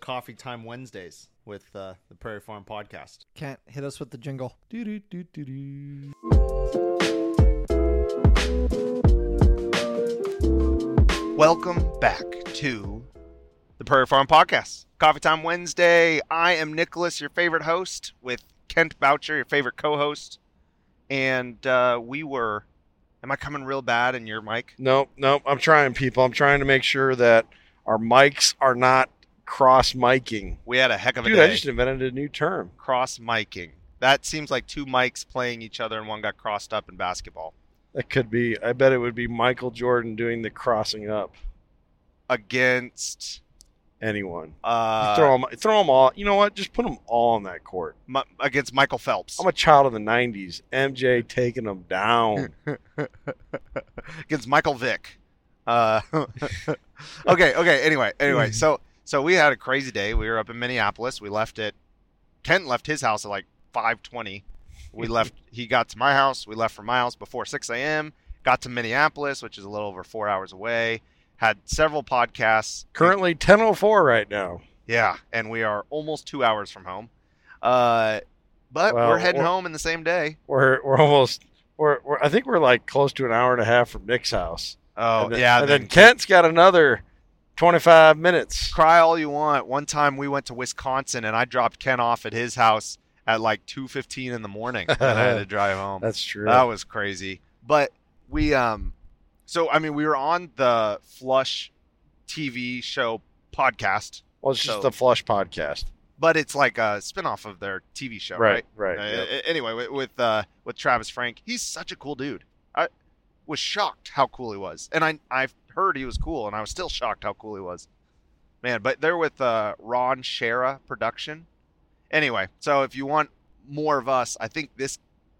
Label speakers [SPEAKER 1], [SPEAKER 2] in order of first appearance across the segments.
[SPEAKER 1] Coffee Time Wednesdays with the Prairie Farm Podcast.
[SPEAKER 2] Can't hit us with the jingle.
[SPEAKER 3] Welcome back to the Prairie Farm Podcast, Coffee Time Wednesday. I am Nicholas, your favorite host, with Kent Boucher, your favorite co-host. And am I coming real bad in your mic?
[SPEAKER 4] Nope. I'm trying, people. I'm trying to make sure that our mics are not cross-miking.
[SPEAKER 3] We had a heck of a
[SPEAKER 4] Dude,
[SPEAKER 3] day.
[SPEAKER 4] I just invented a new term.
[SPEAKER 3] Cross-miking. That seems like two mics playing each other and one got crossed up in basketball.
[SPEAKER 4] That could be. I bet it would be Michael Jordan doing the crossing up.
[SPEAKER 3] Against
[SPEAKER 4] anyone. Throw them all. You know what? Just put them all on that court.
[SPEAKER 3] Against Michael Phelps.
[SPEAKER 4] I'm a child of the 90s. MJ taking them down.
[SPEAKER 3] Against Michael Vick. Okay. Anyway, so we had a crazy day. We were up in Minneapolis. Kent left his house at like 5:20. He got to my house. We left from my house before 6 a.m. Got to Minneapolis, which is a little over 4 hours away. Had several podcasts.
[SPEAKER 4] Currently 10:04 right now.
[SPEAKER 3] Yeah, and we are almost 2 hours from home. But we're heading home in the same day.
[SPEAKER 4] We're I think we're like close to an hour and a half from Nick's house.
[SPEAKER 3] Oh,
[SPEAKER 4] and then Kent's got another 25 minutes.
[SPEAKER 3] Cry all you want. One time we went to Wisconsin, and I dropped Kent off at his house at like 2:15 in the morning, and I had to drive home.
[SPEAKER 4] That's true.
[SPEAKER 3] That was crazy. But we were on the Flush TV show podcast.
[SPEAKER 4] Well, it's just the Flush podcast.
[SPEAKER 3] But it's like a spinoff of their TV show, right?
[SPEAKER 4] Right. Yep.
[SPEAKER 3] Anyway, with Travis Frank, he's such a cool dude. I was shocked how cool he was, and I've heard he was cool, and I was still shocked how cool he was. Man, but they're with Ron Shara Production. Anyway, so if you want more of us, I think this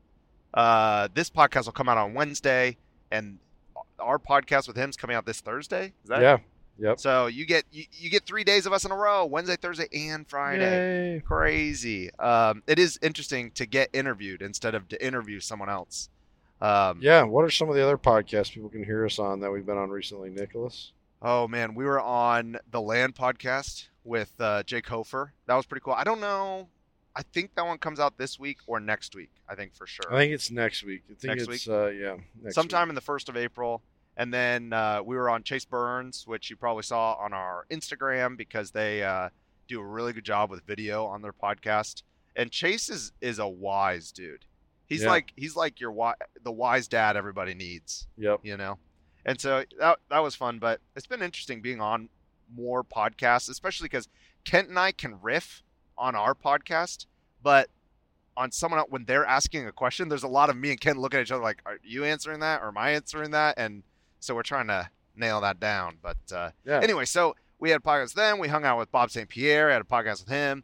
[SPEAKER 3] podcast will come out on Wednesday, and our podcast with him's coming out this Thursday. Is that
[SPEAKER 4] Yeah. Yep.
[SPEAKER 3] So you get 3 days of us in a row: Wednesday, Thursday, and Friday.
[SPEAKER 4] Yay.
[SPEAKER 3] Crazy. It is interesting to get interviewed instead of to interview someone else.
[SPEAKER 4] Yeah. What are some of the other podcasts people can hear us on that we've been on recently, Nicholas?
[SPEAKER 3] Oh man, we were on the Land podcast with Jake Hofer. That was pretty cool. I don't know. I think that one comes out this week or next week. I think for sure.
[SPEAKER 4] I think it's next week.
[SPEAKER 3] Next week?
[SPEAKER 4] Next
[SPEAKER 3] sometime
[SPEAKER 4] week.
[SPEAKER 3] in the 1st of April. And then we were on Chase Burns, which you probably saw on our Instagram because they do a really good job with video on their podcast. And Chase is a wise dude. He's like the wise dad everybody needs.
[SPEAKER 4] Yep.
[SPEAKER 3] You know. And so that was fun, but it's been interesting being on more podcasts, especially because Kent and I can riff on our podcast, but on someone else, when they're asking a question, there's a lot of me and Kent looking at each other like, are you answering that or am I answering that? And so we're trying to nail that down. But Anyway, so we had podcasts then. We hung out with Bob St. Pierre, had a podcast with him,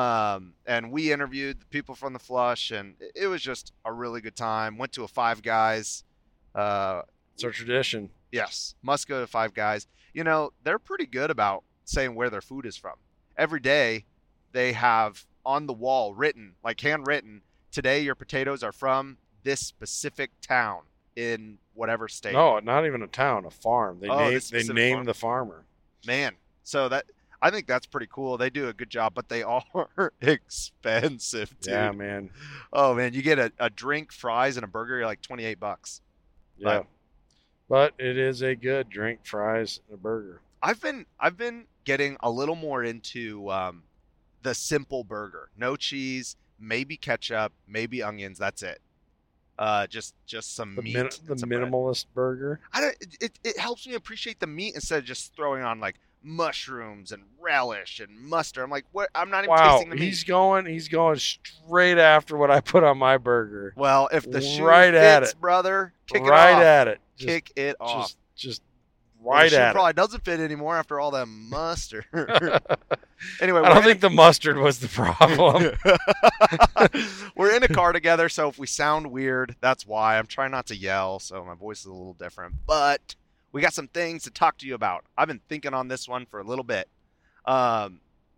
[SPEAKER 3] and we interviewed the people from the Flush, and it was just a really good time. Went to a Five Guys.
[SPEAKER 4] It's our tradition.
[SPEAKER 3] Yes, must go to Five Guys. You know, they're pretty good about saying where their food is from. Every day they have on the wall written, like handwritten, today your potatoes are from this specific town in whatever state.
[SPEAKER 4] No, not even a town, a farm. They name
[SPEAKER 3] farm.
[SPEAKER 4] the farmer.
[SPEAKER 3] Man, so I think that's pretty cool. They do a good job, but they are expensive, dude.
[SPEAKER 4] Yeah, man.
[SPEAKER 3] Oh man, you get a drink, fries, and a burger, you're like $28.
[SPEAKER 4] Yeah. But it is a good drink, fries, and a burger.
[SPEAKER 3] I've been getting a little more into the simple burger. No cheese, maybe ketchup, maybe onions. That's it. Just some meat.
[SPEAKER 4] The minimalist burger.
[SPEAKER 3] It helps me appreciate the meat instead of just throwing on like mushrooms and relish and mustard. I'm like, what? I'm not even tasting the meat.
[SPEAKER 4] He's going straight after what I put on my burger.
[SPEAKER 3] Well, if the shoe
[SPEAKER 4] right
[SPEAKER 3] fits,
[SPEAKER 4] at it,
[SPEAKER 3] brother, kick it
[SPEAKER 4] right
[SPEAKER 3] off.
[SPEAKER 4] at it.
[SPEAKER 3] Kick it off.
[SPEAKER 4] Just
[SPEAKER 3] Well,
[SPEAKER 4] right
[SPEAKER 3] the shoe
[SPEAKER 4] at
[SPEAKER 3] probably doesn't fit anymore after all that mustard.
[SPEAKER 4] it.
[SPEAKER 3] Anyway,
[SPEAKER 4] I don't think the mustard was the problem.
[SPEAKER 3] We're in a car together, so if we sound weird, that's why. I'm trying not to yell, so my voice is a little different. But we got some things to talk to you about. I've been thinking on this one for a little bit. The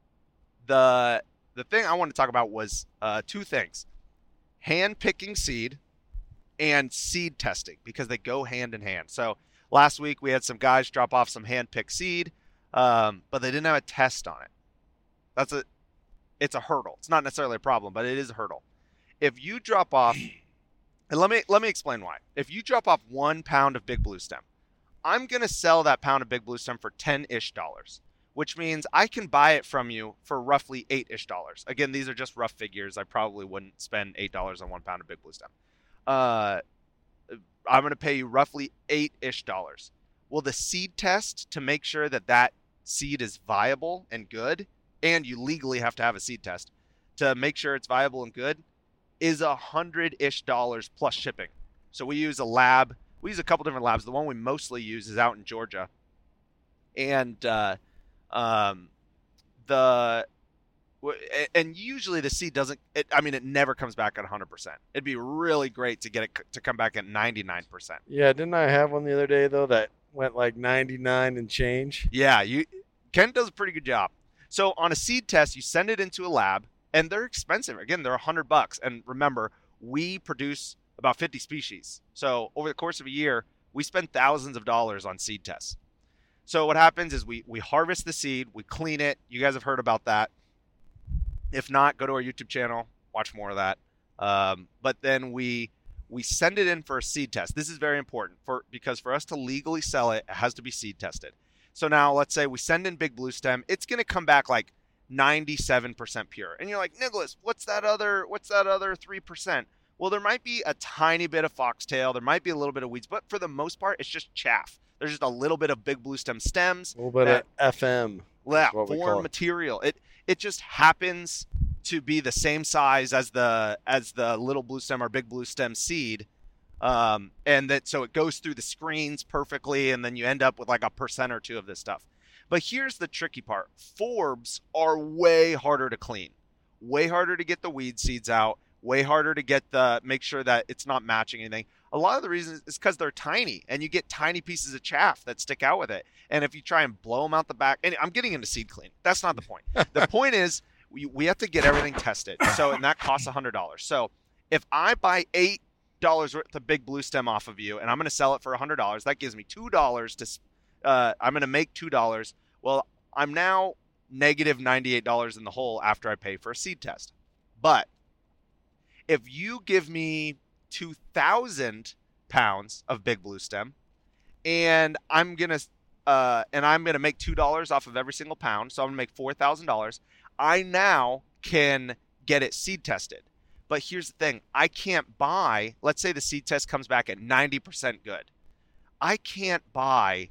[SPEAKER 3] thing I wanted to talk about was two things: hand-picking seed and seed testing, because they go hand in hand. So last week we had some guys drop off some hand-picked seed, but they didn't have a test on it. It's a hurdle. It's not necessarily a problem, but it is a hurdle. If you drop off, and let me explain why. If you drop off 1 pound of Big Blue Stem, I'm going to sell that pound of Big Blue Stem for $10-ish, which means I can buy it from you for roughly $8-ish. Again, these are just rough figures. I probably wouldn't spend $8 on 1 pound of Big Blue Stem. I'm going to pay you roughly $8-ish. Well, the seed test to make sure that that seed is viable and good, and you legally have to have a seed test to make sure it's viable and good, is $100-ish plus shipping. So we use a lab. We use a couple different labs. The one we mostly use is out in Georgia, and usually the seed doesn't. It never comes back at 100%. It'd be really great to get it to come back at 99%.
[SPEAKER 4] Yeah, didn't I have one the other day though that went like 99 and change?
[SPEAKER 3] Yeah, Ken does a pretty good job. So on a seed test, you send it into a lab, and they're expensive. Again, they're $100. And remember, we produce about 50 species. So over the course of a year, we spend thousands of dollars on seed tests. So what happens is we harvest the seed, we clean it. You guys have heard about that. If not, go to our YouTube channel, watch more of that. But then we send it in for a seed test. This is very important because for us to legally sell it, it has to be seed tested. So now let's say we send in Big Blue Stem. It's going to come back like 97% pure. And you're like, Nicholas, what's that other 3%? Well, there might be a tiny bit of foxtail. There might be a little bit of weeds, but for the most part, it's just chaff. There's just a little bit of Big Blue Stem stems.
[SPEAKER 4] A little bit of FM.
[SPEAKER 3] Foreign material. It just happens to be the same size as the little blue stem or Big Blue Stem seed. So it goes through the screens perfectly, and then you end up with like a % or 2 of this stuff. But here's the tricky part. Forbs are way harder to clean, way harder to get the weed seeds out, way harder to make sure that it's not matching anything. A lot of the reason is because they're tiny, and you get tiny pieces of chaff that stick out with it. And if you try and blow them out the back, and I'm getting into seed clean. That's not the point. The point is we have to get everything tested. And that costs $100. So if I buy $8 worth of Big Blue Stem off of you, and I'm going to sell it for $100, that gives me $2 I'm going to make $2. Well, I'm now negative $98 in the hole after I pay for a seed test. But if you give me 2,000 pounds of Big Blue Stem, and I'm gonna make $2 off of every single pound, so I'm gonna make $4,000. I now can get it seed tested. But here's the thing: I can't buy. Let's say the seed test comes back at 90% good. I can't buy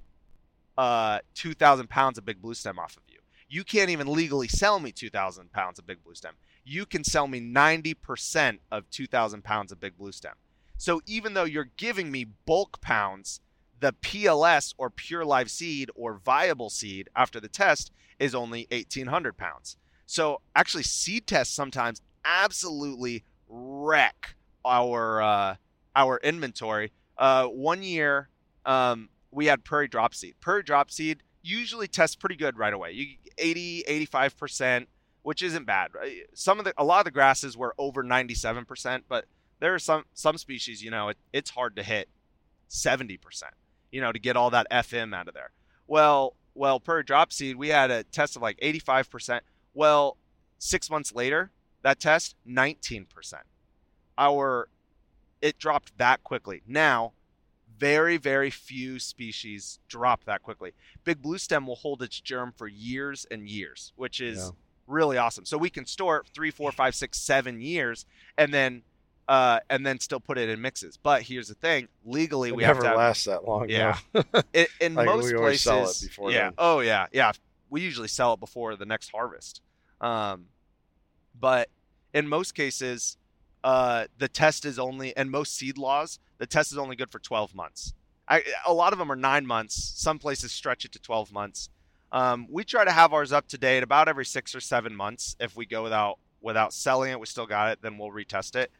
[SPEAKER 3] 2,000 pounds of Big Blue Stem off of you. You can't even legally sell me 2,000 pounds of Big Blue Stem. You can sell me 90% of 2,000 pounds of Big Blue Stem. So even though you're giving me bulk pounds, the PLS or pure live seed or viable seed after the test is only 1,800 pounds. So actually seed tests sometimes absolutely wreck our inventory. One year we had Prairie Drop Seed. Prairie Drop Seed usually tests pretty good right away. You 85%, which isn't bad. A lot of the grasses were over 97%, but there are some species, it's hard to hit 70%, to get all that FM out of there. Well, Prairie Drop Seed, we had a test of like 85%. Well, 6 months later, that test, 19%. It dropped that quickly. Now, very, very few species drop that quickly. Big Blue Stem will hold its germ for years and years, which is really awesome. So we can store it 3, 4, 5, 6, 7 years, and then still put it in mixes. But here's the thing: legally, we
[SPEAKER 4] never lasts that long.
[SPEAKER 3] Yeah, in
[SPEAKER 4] like
[SPEAKER 3] most
[SPEAKER 4] we
[SPEAKER 3] places,
[SPEAKER 4] sell it before then.
[SPEAKER 3] Oh yeah. We usually sell it before the next harvest. But in most cases, the test is only, and most seed laws, the test is only good for 12 months. A lot of them are 9 months. Some places stretch it to 12 months. We try to have ours up to date about every 6 or 7 months. If we go without selling it, we still got it, then we'll retest it.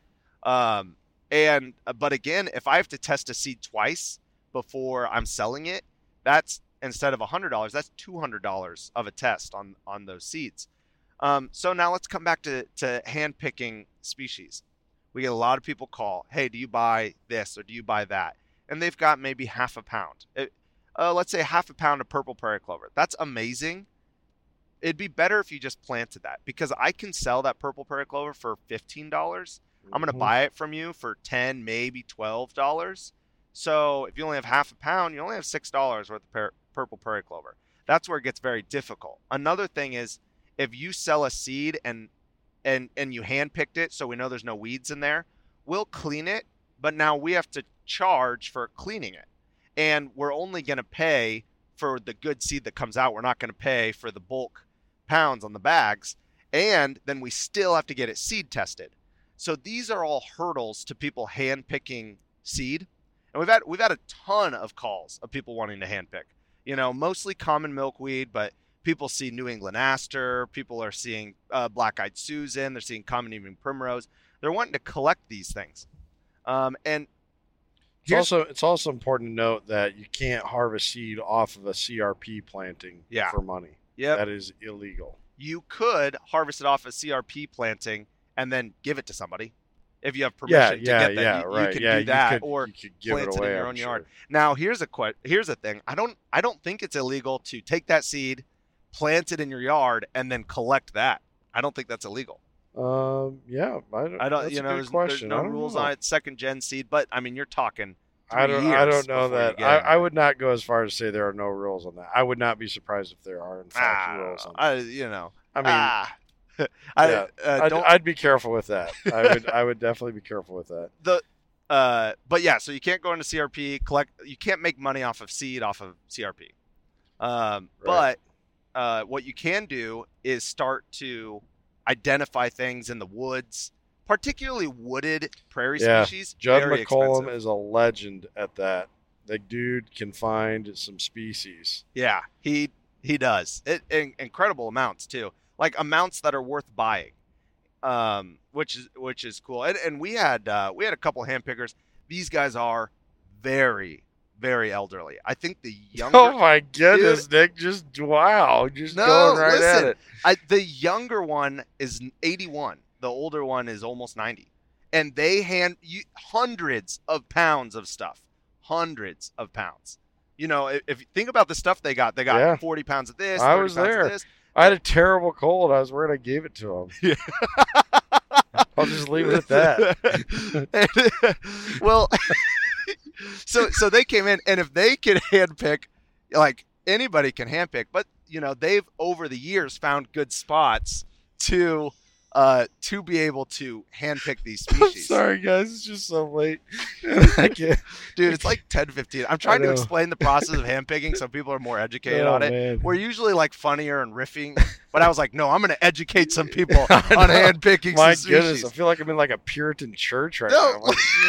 [SPEAKER 3] But again, if I have to test a seed twice before I'm selling it, that's instead of $100, that's $200 of a test on those seeds. So now let's come back to hand picking species. We get a lot of people call, hey, do you buy this or do you buy that? And they've got maybe half a pound. Let's say half a pound of purple prairie clover. That's amazing. it'd be better if you just planted that, because I can sell that purple prairie clover for $15. I'm going to buy it from you for $10, maybe $12. So if you only have half a pound, you only have $6 worth of purple prairie clover. That's where it gets very difficult. Another thing is, if you sell a seed and you hand-picked it, so we know there's no weeds in there, we'll clean it, but now we have to charge for cleaning it. And we're only going to pay for the good seed that comes out. We're not going to pay for the bulk pounds on the bags. And then we still have to get it seed tested. So these are all hurdles to people hand-picking seed. And we've had a ton of calls of people wanting to hand-pick. You know, mostly common milkweed, but people see New England aster. People are seeing black-eyed Susan. They're seeing common evening primrose. They're wanting to collect these things. And
[SPEAKER 4] it's also important to note that you can't harvest seed off of a CRP planting for money.
[SPEAKER 3] Yeah,
[SPEAKER 4] that is illegal.
[SPEAKER 3] You could harvest it off a CRP planting and then give it to somebody if you have permission to get that. You can do that, or
[SPEAKER 4] you could give
[SPEAKER 3] plant
[SPEAKER 4] it away
[SPEAKER 3] in your own yard. Now, here's a thing. I don't think it's illegal to take that seed, plant it in your yard, and then collect that. I don't think that's illegal.
[SPEAKER 4] I don't. That's a good question.
[SPEAKER 3] There's no rules on it. Second gen seed, but I mean, you're talking.
[SPEAKER 4] I don't know that. I would not go as far as to say there are no rules on that. I would not be surprised if there are in fact rules on that. I'd be careful with that. I would definitely be careful with that.
[SPEAKER 3] But yeah, so you can't go into CRP, collect. You can't make money off of seed off of CRP. But what you can do is start to identify things in the woods, particularly wooded prairie species.
[SPEAKER 4] Judd McCollum is a legend at that. The dude can find some species.
[SPEAKER 3] Yeah, he does. Incredible amounts too. Like amounts that are worth buying, which is cool. And we had a couple hand pickers. These guys are very, very elderly. I think the younger.
[SPEAKER 4] Oh my goodness, Nick! Going right at it.
[SPEAKER 3] The younger one is 81. The older one is almost 90, and they hand you hundreds of pounds of stuff. Hundreds of pounds. You know, if you think about the stuff they got 40 pounds of this.
[SPEAKER 4] I was there. I had a terrible cold. I was worried I gave it to him.
[SPEAKER 3] Yeah.
[SPEAKER 4] I'll just leave it at that.
[SPEAKER 3] Well, so they came in, and if they can handpick, like anybody can handpick, but you know they've over the years found good spots to be able to handpick these species.
[SPEAKER 4] Sorry guys, it's just so late.
[SPEAKER 3] Dude, it's like 10:15. I'm trying to explain the process of handpicking so people are more educated on it.
[SPEAKER 4] Man.
[SPEAKER 3] We're usually like funnier and riffing, but I was like, no, I'm going to educate some people on handpicking some species. My goodness,
[SPEAKER 4] I feel like I'm in like a Puritan church right now.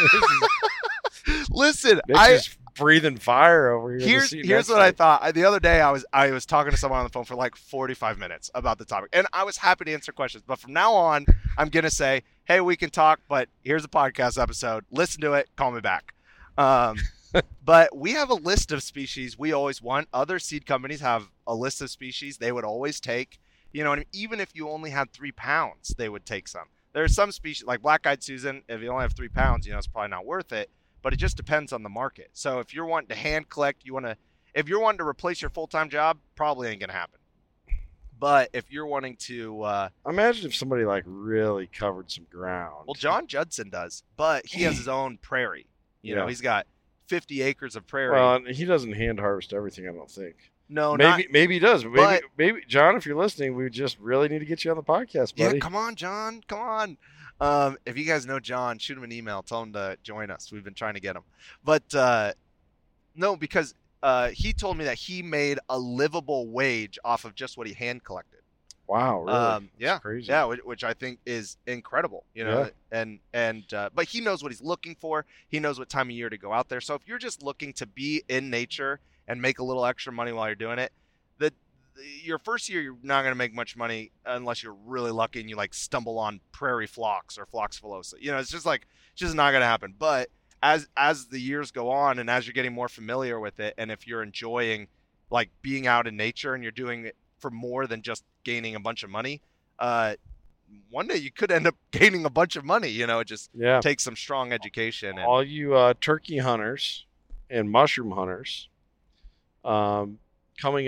[SPEAKER 3] Listen,
[SPEAKER 4] just breathing fire over here.
[SPEAKER 3] Here's what I thought. The other day, I was talking to someone on the phone for like 45 minutes about the topic, and I was happy to answer questions. But from now on, I'm gonna say, "Hey, we can talk, but here's a podcast episode. Listen to it. Call me back." But we have a list of species we always want. Other seed companies have a list of species they would always take. You know, and even if you only had 3 pounds, they would take some. There are some species like black-eyed Susan. If you only have 3 pounds, you know, it's probably not worth it. But it just depends on the market. So if you're wanting to hand collect, if you're wanting to replace your full-time job, probably ain't gonna happen. But if you're wanting to,
[SPEAKER 4] imagine if somebody like really covered some ground.
[SPEAKER 3] Well, John Judson does, but he has his own prairie. You know, he's got 50 acres of prairie.
[SPEAKER 4] Well, and he doesn't hand harvest everything, I don't think.
[SPEAKER 3] No,
[SPEAKER 4] maybe he does. Maybe John, if you're listening, we just really need to get you on the podcast, buddy.
[SPEAKER 3] Yeah, come on, John, come on. If you guys know John, shoot him an email. Tell him to join us. We've been trying to get him. But no, because he told me that he made a livable wage off of just what he hand collected.
[SPEAKER 4] Wow, really?
[SPEAKER 3] Yeah,
[SPEAKER 4] that's crazy.
[SPEAKER 3] Yeah, which I think is incredible. You know, but he knows what he's looking for. He knows what time of year to go out there. So if you're just looking to be in nature and make a little extra money while you're doing it, your first year you're not going to make much money unless you're really lucky and you like stumble on prairie phlox or phlox phallosa. You know, it's just not going to happen. But as the years go on and as you're getting more familiar with it, and if you're enjoying like being out in nature and you're doing it for more than just gaining a bunch of money, one day you could end up gaining a bunch of money. You know, it just takes some strong education. And
[SPEAKER 4] all you turkey hunters and mushroom hunters, coming up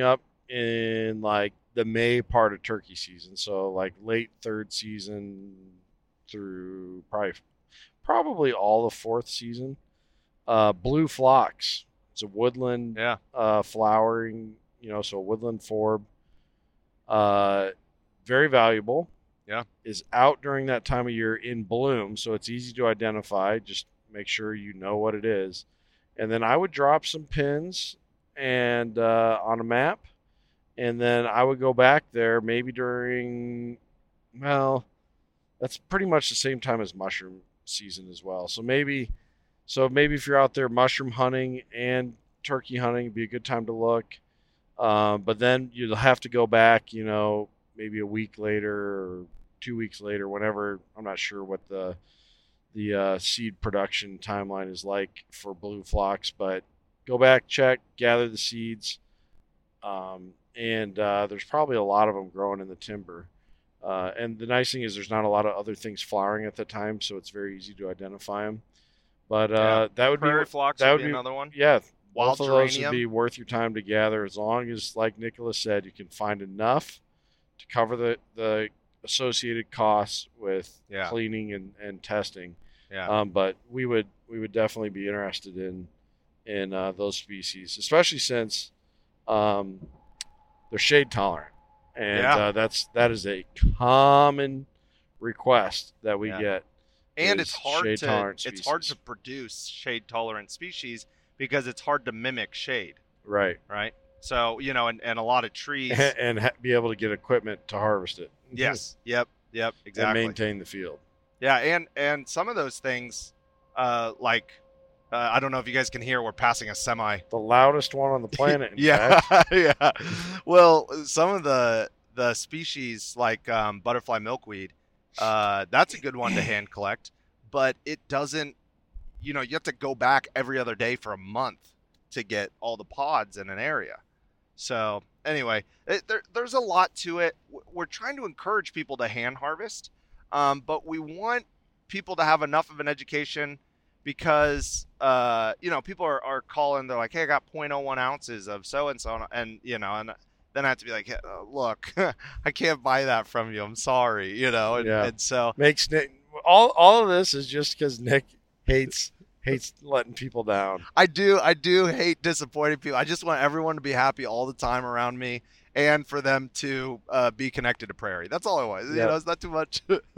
[SPEAKER 4] in like the May part of turkey season. So like late third season through probably all of fourth season. Blue phlox. It's a woodland flowering, so a woodland forb. Very valuable.
[SPEAKER 3] Yeah.
[SPEAKER 4] Is out during that time of year in bloom, so it's easy to identify. Just make sure you know what it is. And then I would drop some pins and on a map, and then I would go back there maybe during, that's pretty much the same time as mushroom season as well. So maybe if you're out there mushroom hunting and turkey hunting, it'd be a good time to look. But then you'll have to go back, maybe a week later or 2 weeks later, whenever. I'm not sure what the seed production timeline is like for blue phlox, but go back, check, gather the seeds, and there's probably a lot of them growing in the timber. And the nice thing is there's not a lot of other things flowering at the time, so it's very easy to identify them. But that would
[SPEAKER 3] prairie
[SPEAKER 4] be
[SPEAKER 3] phlox would be another one.
[SPEAKER 4] Yeah,
[SPEAKER 3] wild
[SPEAKER 4] both of those would be worth your time to gather, as long as, like Nicholas said, you can find enough to cover the associated costs with cleaning and testing.
[SPEAKER 3] Yeah.
[SPEAKER 4] But we would definitely be interested in those species, especially since they're shade tolerant, and that is a common request that we get.
[SPEAKER 3] And it's hard to produce shade tolerant species because it's hard to mimic shade.
[SPEAKER 4] Right.
[SPEAKER 3] So, and a lot of trees
[SPEAKER 4] and be able to get equipment to harvest it.
[SPEAKER 3] Yes. Yep. Exactly.
[SPEAKER 4] And maintain the field.
[SPEAKER 3] Yeah, and some of those things, I don't know if you guys can hear, we're passing a semi.
[SPEAKER 4] The loudest one on the planet.
[SPEAKER 3] Yeah. Well, some of the species like butterfly milkweed, that's a good one to hand collect, but it doesn't. You have to go back every other day for a month to get all the pods in an area. So anyway, there's a lot to it. We're trying to encourage people to hand harvest. But we want people to have enough of an education because, people are calling. They're like, hey, I got 0.01 ounces of so-and-so. And then I have to be like, look, I can't buy that from you. I'm sorry, And so
[SPEAKER 4] makes Nick, all of this is just because Nick hates letting people down.
[SPEAKER 3] I do hate disappointing people. I just want everyone to be happy all the time around me. And for them to be connected to prairie. That's all I want. It's not too much.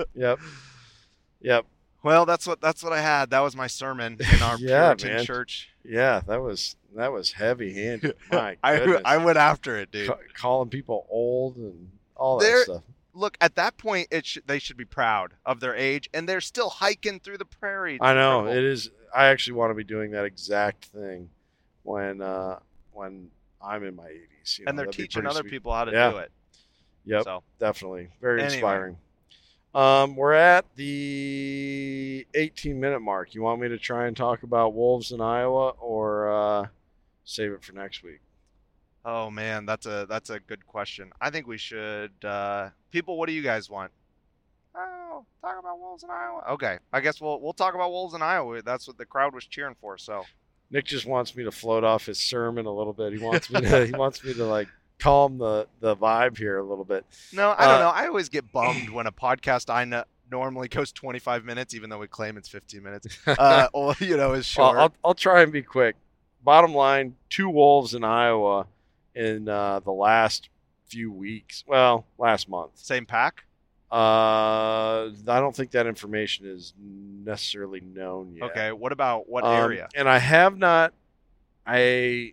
[SPEAKER 4] Yep.
[SPEAKER 3] Well, that's what I had. That was my sermon in our Puritan church.
[SPEAKER 4] Yeah, that was heavy-handed. My goodness.
[SPEAKER 3] I went after it, dude.
[SPEAKER 4] Calling people old and all that stuff.
[SPEAKER 3] Look, at that point, they should be proud of their age, and they're still hiking through the prairie. It's
[SPEAKER 4] I know.
[SPEAKER 3] incredible.
[SPEAKER 4] It is. I actually want to be doing that exact thing when I'm in my 80s.
[SPEAKER 3] And they're teaching other people how to do it.
[SPEAKER 4] Yep, so. Definitely. Very inspiring. We're at the 18-minute mark. You want me to try and talk about wolves in Iowa or save it for next week?
[SPEAKER 3] Oh, man, that's a good question. I think we should. People, what do you guys want? Oh, talk about wolves in Iowa. Okay, I guess we'll talk about wolves in Iowa. That's what the crowd was cheering for, so.
[SPEAKER 4] Nick just wants me to float off his sermon a little bit. He wants me to like calm the vibe here a little bit.
[SPEAKER 3] No, I don't know. I always get bummed when a podcast I normally goes 25 minutes, even though we claim it's 15 minutes. Is short.
[SPEAKER 4] Well, I'll try and be quick. Bottom line: 2 wolves in Iowa in the last few weeks. Well, last month.
[SPEAKER 3] Same pack.
[SPEAKER 4] I don't think that information is necessarily known yet.
[SPEAKER 3] Okay, what about what area?
[SPEAKER 4] And I have not. I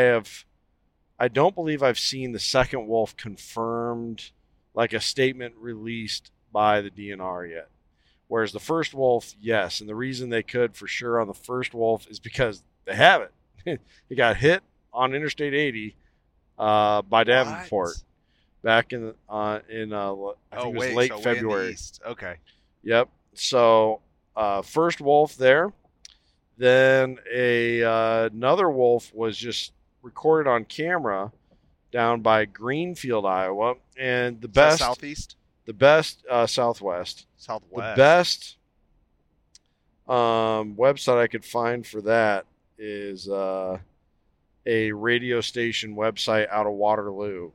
[SPEAKER 4] don't believe I've seen the second wolf confirmed, like a statement released by the DNR yet. Whereas the first wolf, yes, and the reason they could for sure on the first wolf is because they have it. He got hit on Interstate 80 by Davenport. Back in I think it was late February.
[SPEAKER 3] East. Okay.
[SPEAKER 4] Yep. So first wolf there. Then another wolf was just recorded on camera down by Greenfield, Iowa, and the best
[SPEAKER 3] southeast.
[SPEAKER 4] The best southwest.
[SPEAKER 3] Southwest.
[SPEAKER 4] The best website I could find for that is a radio station website out of Waterloo,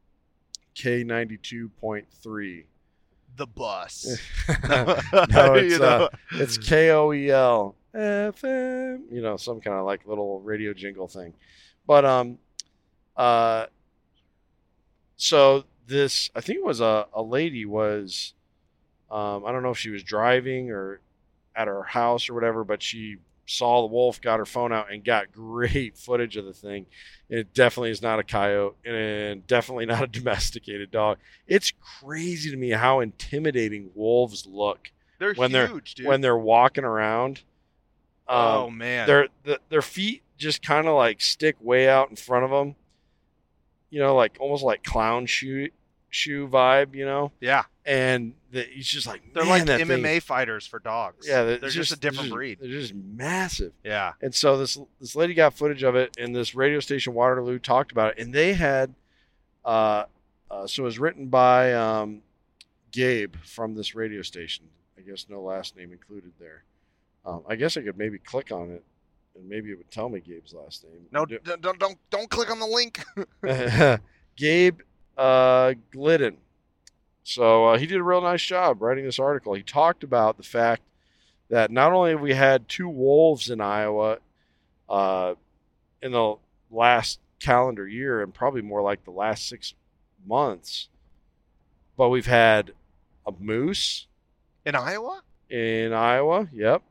[SPEAKER 4] K92.3.
[SPEAKER 3] The bus.
[SPEAKER 4] No, it's KOEL FM. Some kind of like little radio jingle thing. But so this, I think it was a lady was, I don't know if she was driving or at her house or whatever, but she saw the wolf, got her phone out, and got great footage of the thing. It definitely is not a coyote, and definitely not a domesticated dog. It's crazy to me how intimidating wolves look.
[SPEAKER 3] They're huge, dude.
[SPEAKER 4] When they're walking around.
[SPEAKER 3] Oh man,
[SPEAKER 4] their feet just kind of like stick way out in front of them. Like almost like clown shoe vibe.
[SPEAKER 3] Yeah.
[SPEAKER 4] And he's just like,
[SPEAKER 3] they're like MMA fighters for dogs.
[SPEAKER 4] Yeah,
[SPEAKER 3] they're just a different breed.
[SPEAKER 4] They're just massive.
[SPEAKER 3] Yeah.
[SPEAKER 4] And so this lady got footage of it, and this radio station Waterloo talked about it, and they had, so it was written by Gabe from this radio station. I guess no last name included there. I guess I could maybe click on it, and maybe it would tell me Gabe's last name.
[SPEAKER 3] No, don't click on the link.
[SPEAKER 4] Gabe Glidden. So he did a real nice job writing this article. He talked about the fact that not only have we had 2 wolves in Iowa in the last calendar year, and probably more like the last 6 months, but we've had a moose.
[SPEAKER 3] In Iowa?
[SPEAKER 4] In Iowa, yep.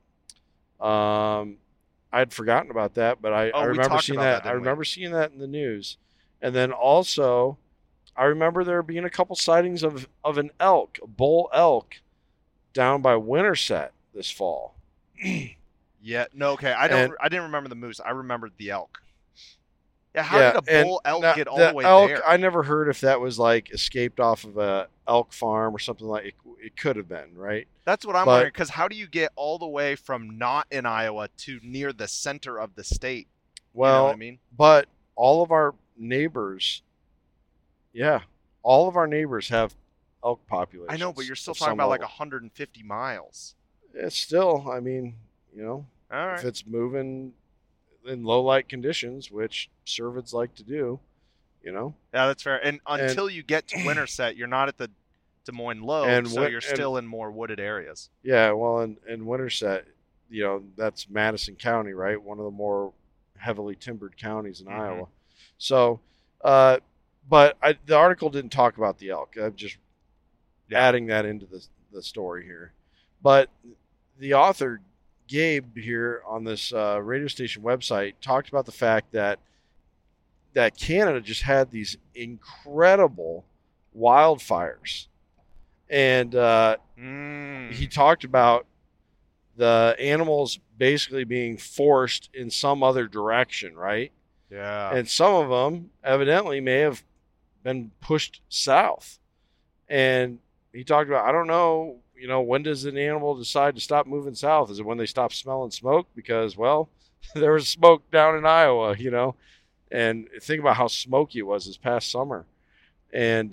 [SPEAKER 4] I'd forgotten about that, but I remember seeing that. I remember seeing that in the news. And then also, I remember there being a couple sightings of an elk, a bull elk, down by Winterset this fall.
[SPEAKER 3] Yeah, no, okay. I didn't remember the moose. I remembered the elk. Yeah, how did a bull elk get all the way there?
[SPEAKER 4] I never heard if that was like escaped off of a elk farm or something like it. It could have been, right?
[SPEAKER 3] That's what I'm wondering, because how do you get all the way from not in Iowa to near the center of the state?
[SPEAKER 4] Well,
[SPEAKER 3] you know what I mean?
[SPEAKER 4] But all of our neighbors, all of our neighbors have elk populations.
[SPEAKER 3] I know, but you're still talking about like 150 miles.
[SPEAKER 4] It's still, I mean,
[SPEAKER 3] all right.
[SPEAKER 4] If it's moving in low light conditions, which cervids like to do,
[SPEAKER 3] Yeah, that's fair. And until you get to Winterset, you're not at the Des Moines low, so you're still in more wooded areas.
[SPEAKER 4] Yeah, well, in Winterset, that's Madison County, right? One of the more heavily timbered counties in Iowa. So, but the article didn't talk about the elk. I'm just adding that into the story here. But the author, Gabe, here on this radio station website, talked about the fact that Canada just had these incredible wildfires. And he talked about the animals basically being forced in some other direction, right?
[SPEAKER 3] Yeah.
[SPEAKER 4] And some of them evidently may have been pushed south. And he talked about, I don't know, when does an animal decide to stop moving south? Is it when they stop smelling smoke? Because, well, there was smoke down in Iowa, and think about how smoky it was this past summer. And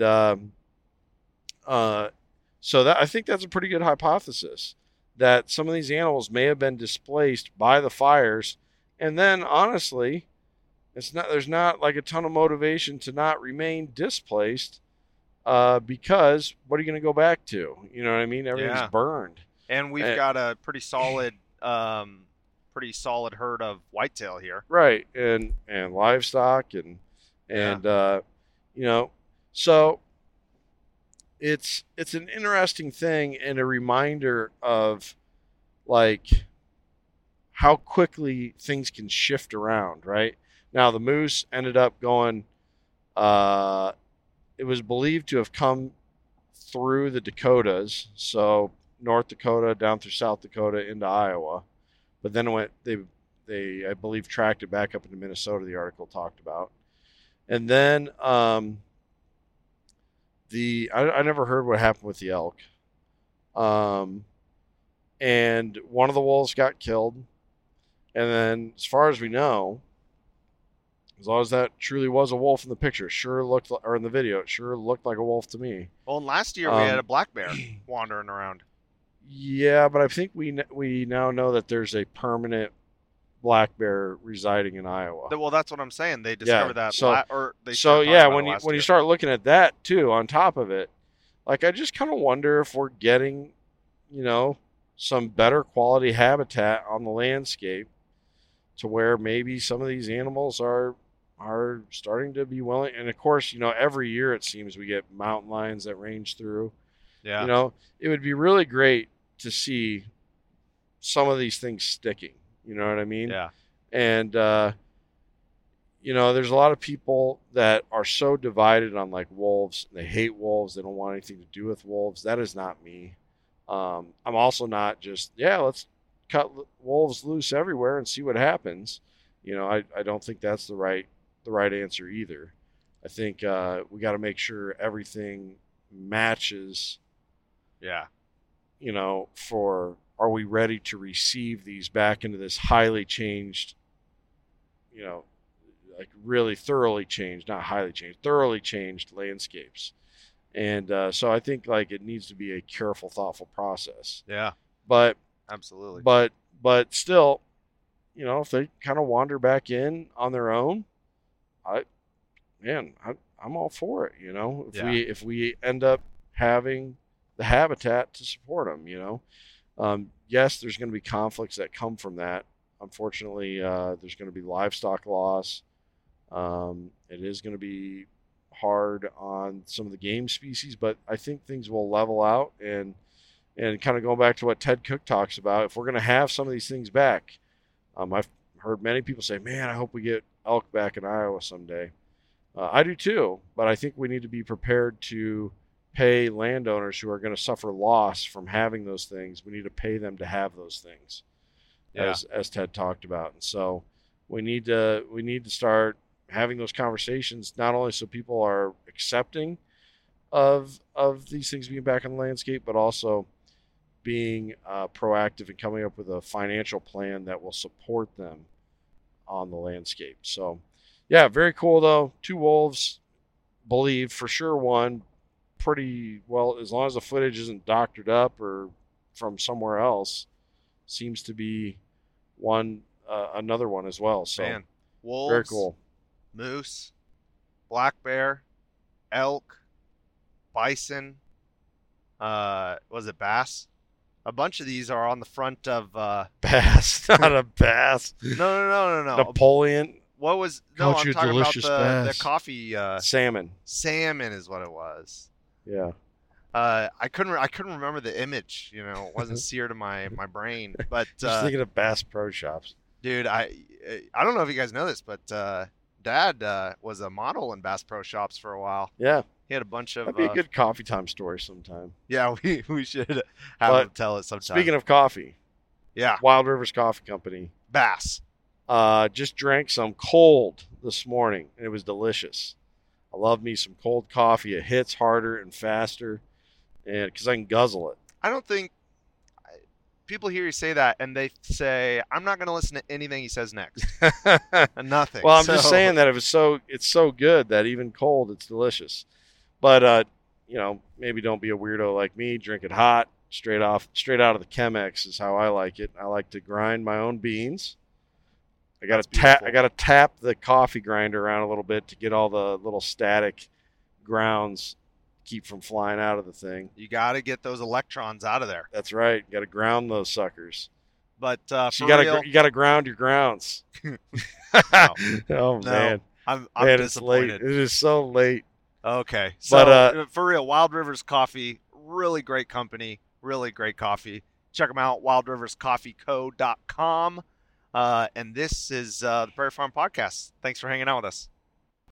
[SPEAKER 4] so that I think that's a pretty good hypothesis, that some of these animals may have been displaced by the fires. And then, honestly, there's not like a ton of motivation to not remain displaced, because what are you going to go back to? You know what I mean? Everything's burned.
[SPEAKER 3] And we've got a pretty solid herd of whitetail here.
[SPEAKER 4] Right. And livestock and so it's an interesting thing and a reminder of like how quickly things can shift around, right? Now the moose ended up going, it was believed to have come through the Dakotas, so North Dakota down through South Dakota into Iowa, but then they I believe tracked it back up into Minnesota, the article talked about. And then I never heard what happened with the elk. And one of the wolves got killed. And then, as far as we know, as long as that truly was a wolf in the picture, or in the video, it sure looked like a wolf to me.
[SPEAKER 3] Well, last year we had a black bear wandering around.
[SPEAKER 4] Yeah, but I think we now know that there's a permanent black bear residing in Iowa.
[SPEAKER 3] Well, that's what I'm saying. They discovered that.
[SPEAKER 4] When you start looking at that too, on top of it, like I just kind of wonder if we're getting, some better quality habitat on the landscape, to where maybe some of these animals are starting to be willing. And of course, every year it seems we get mountain lions that range through.
[SPEAKER 3] Yeah.
[SPEAKER 4] It would be really great to see some of these things sticking. You know what I mean?
[SPEAKER 3] Yeah.
[SPEAKER 4] And, there's a lot of people that are so divided on like wolves. They hate wolves. They don't want anything to do with wolves. That is not me. I'm also not just, let's cut wolves loose everywhere and see what happens. I don't think that's the right answer either. I think we got to make sure everything matches.
[SPEAKER 3] Yeah.
[SPEAKER 4] Are we ready to receive these back into this highly changed, like really thoroughly changed, not highly changed, thoroughly changed landscapes. And so I think like it needs to be a careful, thoughtful process.
[SPEAKER 3] Yeah.
[SPEAKER 4] But
[SPEAKER 3] absolutely.
[SPEAKER 4] But still, if they kind of wander back in on their own, I'm all for it. If we end up having the habitat to support them, yes, there's going to be conflicts that come from that. Unfortunately, there's going to be livestock loss. It is going to be hard on some of the game species, but I think things will level out. And kind of going back to what Ted Cook talks about, if we're going to have some of these things back, I've heard many people say, man, I hope we get elk back in Iowa someday. I do too, but I think we need to be prepared to pay landowners who are going to suffer loss from having those things. We need to pay them to have those things, as Ted talked about. And so we need to start having those conversations, not only so people are accepting of these things being back on the landscape, but also being proactive and coming up with a financial plan that will support them on the landscape. So, yeah, very cool though. 2 wolves, believe for sure one. Pretty well, as long as the footage isn't doctored up or from somewhere else, seems to be another one as well. So,
[SPEAKER 3] man, wolves,
[SPEAKER 4] very cool.
[SPEAKER 3] Moose, black bear, elk, bison. Was it bass? A bunch of these are on the front of
[SPEAKER 4] bass, not a bass.
[SPEAKER 3] No.
[SPEAKER 4] Napoleon.
[SPEAKER 3] What was? No, I'm talking about the coffee.
[SPEAKER 4] Salmon.
[SPEAKER 3] Salmon is what it was.
[SPEAKER 4] Yeah.
[SPEAKER 3] I couldn't remember the image. It wasn't seared in my brain. But
[SPEAKER 4] just thinking of Bass Pro Shops.
[SPEAKER 3] Dude, I don't know if you guys know this, but Dad was a model in Bass Pro Shops for a while.
[SPEAKER 4] Yeah.
[SPEAKER 3] He had a bunch of.
[SPEAKER 4] That'd be a good coffee time story sometime.
[SPEAKER 3] Yeah, we should have him tell it sometime.
[SPEAKER 4] Speaking of coffee.
[SPEAKER 3] Yeah.
[SPEAKER 4] Wild Rivers Coffee Company.
[SPEAKER 3] Bass.
[SPEAKER 4] Just drank some cold this morning, and it was delicious. I love me some cold coffee. It hits harder and faster, and because I can guzzle it.
[SPEAKER 3] I don't think people hear you say that, and they say, "I'm not going to listen to anything he says next." Nothing.
[SPEAKER 4] Well, I'm just saying that it's so good that even cold, it's delicious. But maybe don't be a weirdo like me. Drink it hot, straight out of the Chemex is how I like it. I like to grind my own beans. I got to tap the coffee grinder around a little bit to get all the little static grounds keep from flying out of the thing.
[SPEAKER 3] You got to get those electrons out of there.
[SPEAKER 4] That's right. You got to ground those suckers.
[SPEAKER 3] But
[SPEAKER 4] so you got to ground your grounds. Oh man,
[SPEAKER 3] I'm
[SPEAKER 4] man,
[SPEAKER 3] disappointed.
[SPEAKER 4] It's late. It is so late.
[SPEAKER 3] Okay, so but, for real, Wild Rivers Coffee, really great company, really great coffee. Check them out, wildriverscoffeeco.com. And this is the Prairie Farm Podcast. Thanks for hanging out with us.